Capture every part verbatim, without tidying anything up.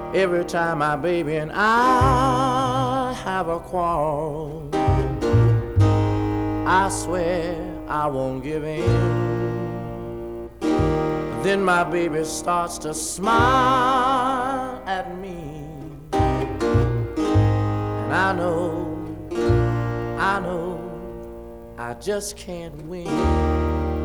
Every time my baby and I have a quarrel, I swear I won't give in. Then my baby starts to smile at me, and I know, I know, I just can't win.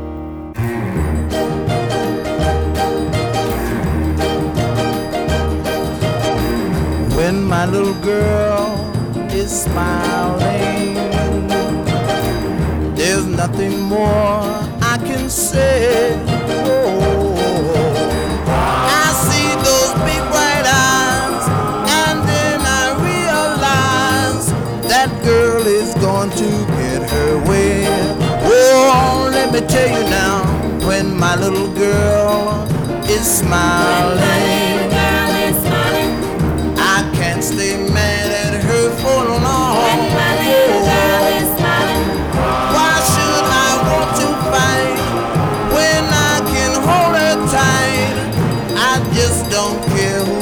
When my little girl is smiling, there's nothing more I can say. Oh, I see those big bright eyes, and then I realize that girl is going to get her way. Oh, let me tell you now, when my little girl is smiling, I can't stay mad at her for long. When my little girl is smiling, why should I want to fight when I can hold her tight? I just don't care